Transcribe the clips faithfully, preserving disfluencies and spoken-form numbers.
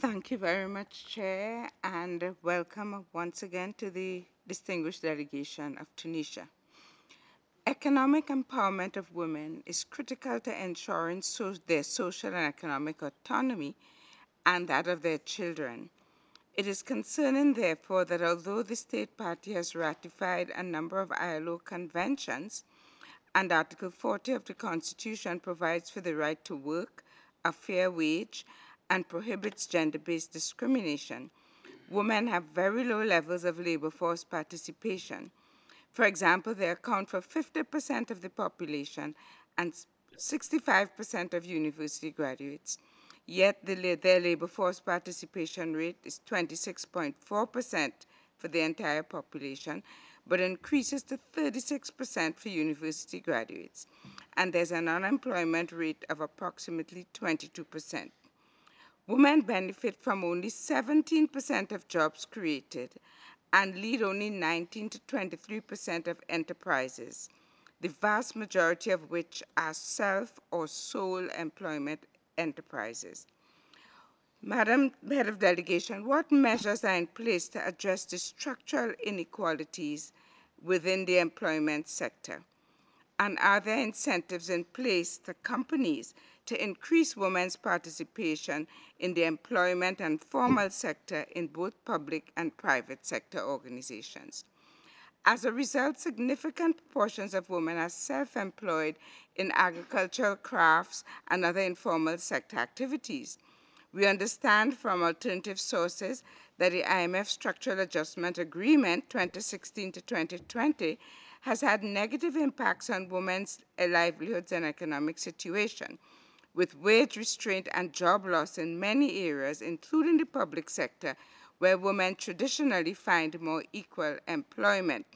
Thank you very much, Chair, and welcome once again to the distinguished delegation of Tunisia. Economic empowerment of women is critical to ensuring so their social and economic autonomy and that of their children. It is concerning, therefore, that although the State Party has ratified a number of I L O conventions and Article forty of the Constitution provides for the right to work, a fair wage, and prohibits gender-based discrimination, women have very low levels of labor force participation. For example, they account for fifty percent of the population and sixty-five percent of university graduates. Yet the, their labor force participation rate is twenty-six point four percent for the entire population, but increases to thirty-six percent for university graduates. And there's an unemployment rate of approximately twenty-two percent. Women benefit from only seventeen percent of jobs created and lead only nineteen to twenty-three percent of enterprises, the vast majority of which are self or sole employment enterprises. Madam Head of Delegation, what measures are in place to address the structural inequalities within the employment sector? And are there incentives in place for companies to increase women's participation in the employment and formal sector in both public and private sector organizations? As a result, significant proportions of women are self-employed in agricultural crafts and other informal sector activities. We understand from alternative sources that the I M F Structural Adjustment Agreement twenty sixteen to twenty twenty has had negative impacts on women's livelihoods and economic situation, with wage restraint and job loss in many areas, including the public sector, where women traditionally find more equal employment.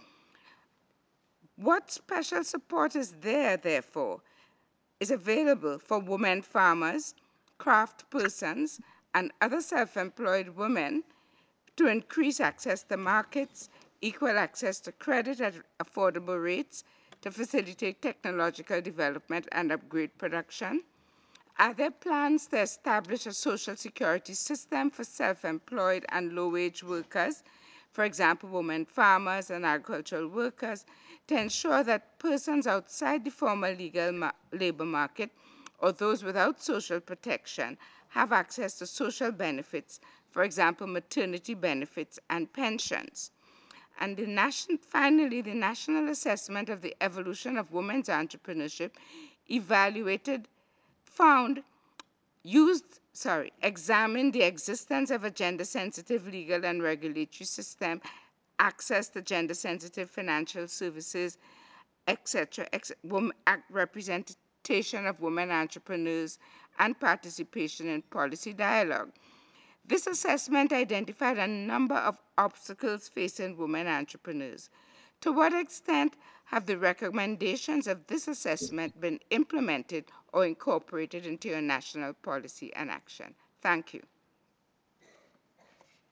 What special support is there, therefore, is available for women farmers, craft persons, and other self-employed women to increase access to markets, equal access to credit at affordable rates, to facilitate technological development and upgrade production? Are there plans to establish a social security system for self-employed and low-wage workers, for example, women farmers and agricultural workers, to ensure that persons outside the formal legal ma- labor market or those without social protection have access to social benefits, for example, maternity benefits and pensions? And the nation, finally, the National Assessment of the Evolution of Women's Entrepreneurship evaluated, found, used, sorry, examined the existence of a gender-sensitive legal and regulatory system, access to gender-sensitive financial services, et cetera, ex- wom- ac- representation of women entrepreneurs, and participation in policy dialogue. This assessment identified a number of obstacles facing women entrepreneurs. To what extent have the recommendations of this assessment been implemented or incorporated into your national policy and action? Thank you.